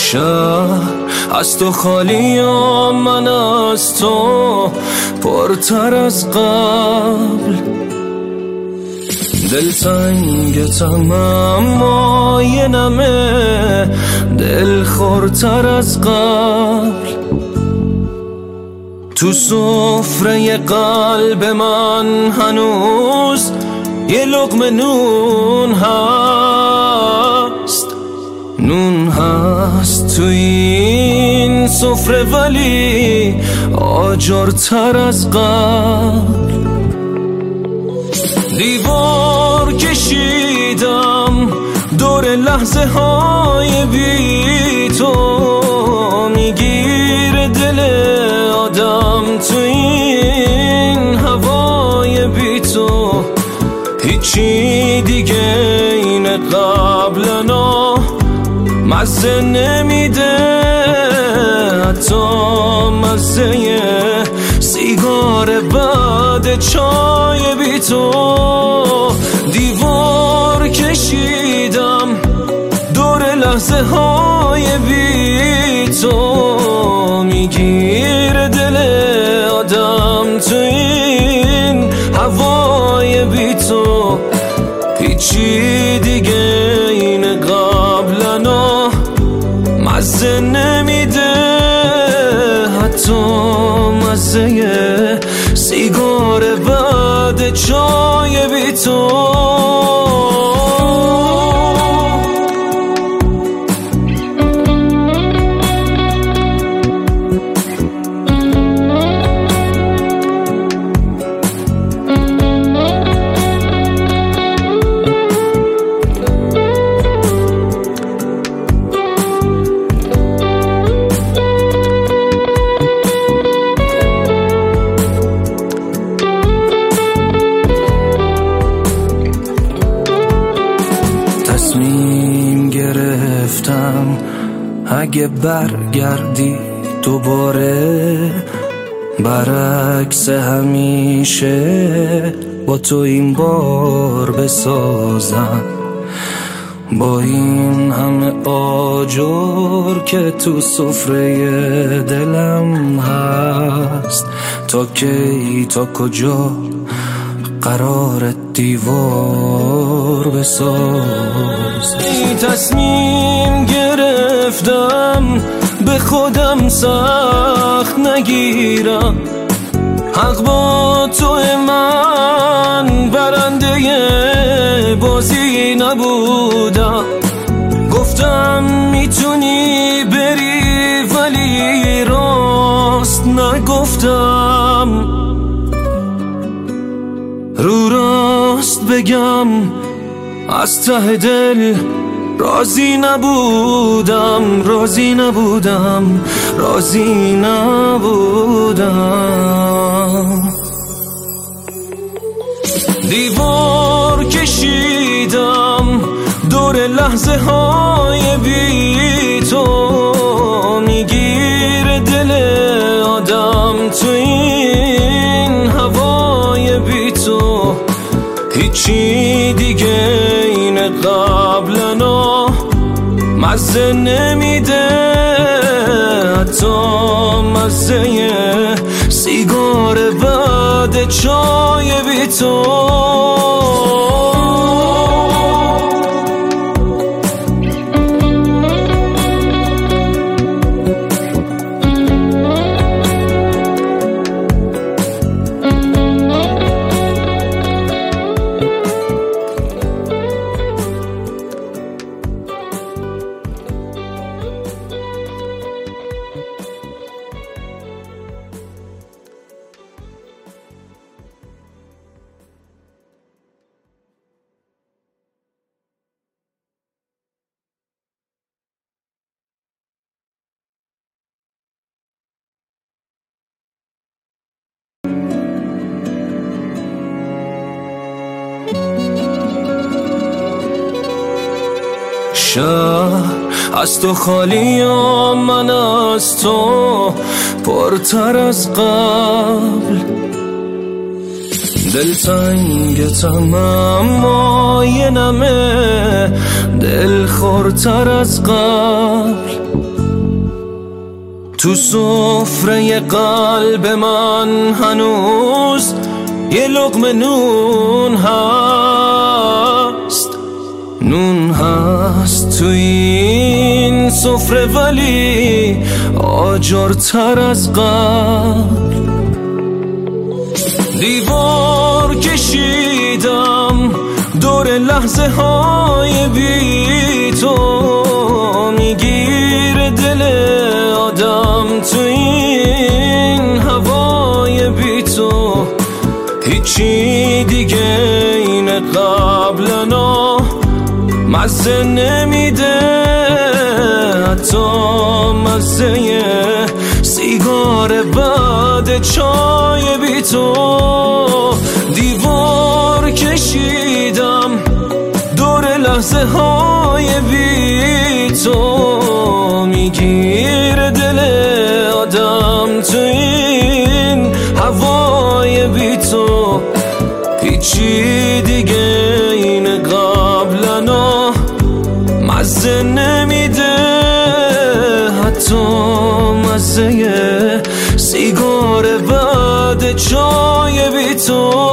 شهر از تو خالی و من از تو پرتر از قبل، دلتنگتم اما یه نمه دل خورتر از قبل. تو سفره قلب من هنوز یه لقمه نون هست، نون هست تو این سفره ولی آجرتر از قبل. دیوار کشیدم دور لحظه های بی تو، میگیره دل آدم تو این هوای بی تو. هیچی دیگه این قبلنا مزه نمیده، حتی مزه سیگار بعد چای بی تو. دیوار کشیدم دور لحظه های بی تو، میگیره دل آدم تو این هوای بی تو. هیچی دیگه این قبلنا مزه نمیده، حتی مزه سیگار بعد چای بی تو. تصمیم گرفتم اگه برگردی دوباره، برعکس همیشه با تو این بار بسازم. با این همه آجر که تو سفره دلم هست، تا کی تا کجا قرار دیوار بساز. تصمیم گرفتم به خودم سخت نگیرم، حق با تو من برنده بازی نبودم. گفتم میتونی بری ولی راست نگفتم، رو راست بگم از ته دل راضی نبودم، راضی نبودم، راضی نبودم. دیوار کشیدم دور لحظه های بی تو، میگیره دل آدم تو این هوای بی تو. هیچی دیگه این قبلنا مزه نمیده، حتی مزه سیگار بعد چای بی تو. شهر از تو خالی و من از تو پرتر از قبل، دلتنگتم اما یه نمه دل خورتر از قبل. تو سفره قلب من هنوز یه لقمه نون هست، نون هست تو این سفره ولی آجرتر از قبل. دیوار کشیدم دور لحظه های بی تو، میگیره دل آدم تو این هوای بی تو. هیچی دیگه این قبلنا مزه نمیده، حتی مزه سیگار بعد چای بی تو. دیوار کشیدم دور لحظه های بی تو، میگیره دل آدم تو این هوای بی تو. هیچی دیگه این قبلنا مزه نمیده، حتی مزه سیگار بعد چای بی تو.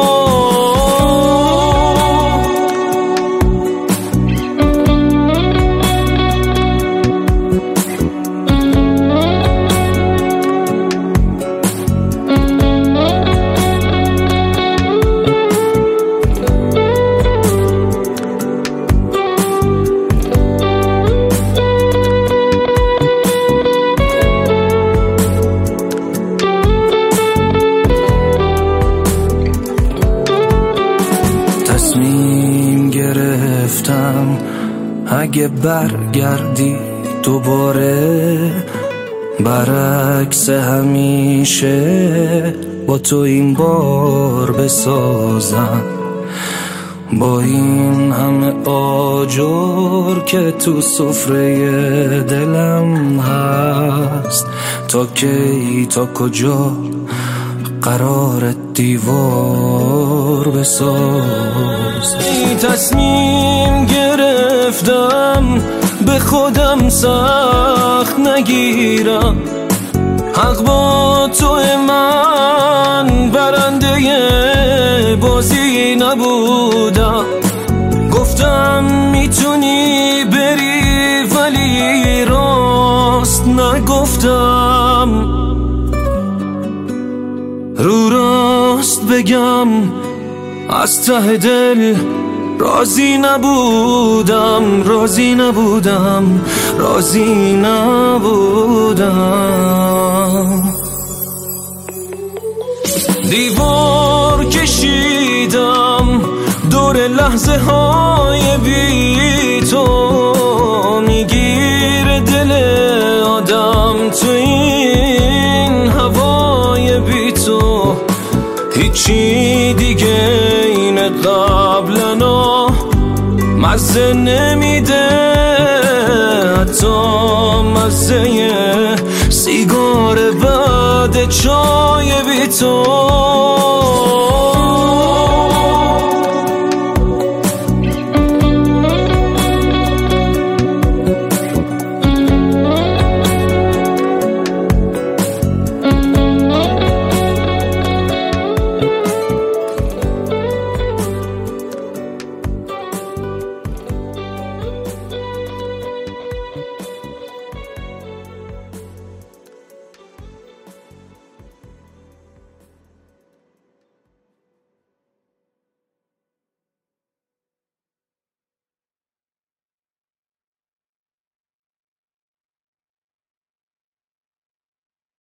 تصمیم گرفتم اگه برگردی دوباره، برعکس همیشه با تو این بار بسازم. با این همه آجر که تو سفره دلم هست، تا کی تا کجا قرار دیوار بساز. تصمیم گرفتم به خودم سخت نگیرم، حق با تو من برنده بازی نبودم. گفتم میتونی بری ولی راست نگفتم، رو راست بگم از ته دل راضی نبودم، راضی نبودم، راضی نبودم. دیوار کشیدم دور لحظه های بی تو، میگیره دل آدم تو این هوای بی تو. هیچی دیگه این قبلنا مزه نمیده، حتی مزه سیگار بعد چای بی تو.